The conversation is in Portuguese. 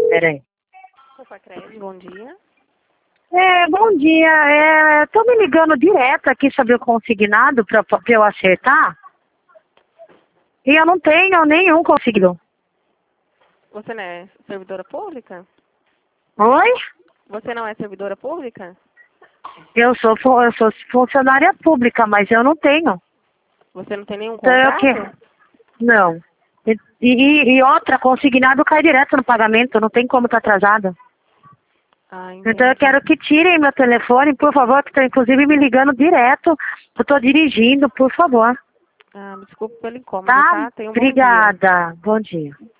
Peraí. Copacred, bom dia. Bom dia. Tô me ligando direto aqui sobre o consignado pra eu acertar. E eu não tenho nenhum consignado. Você não é servidora pública? Oi? Você não é servidora pública? Eu sou funcionária pública, mas eu não tenho. Você não tem nenhum Então eu contrato? Não. E outra, consignado cai direto no pagamento, não tem como estar atrasado. Ah, Então eu entendi. quero que tirem meu telefone, por favor, que estão inclusive me ligando direto. Eu tô dirigindo, por favor. Ah, me desculpe pelo incômodo, Tá? tá? Tenha um bom dia. Obrigada. Bom dia.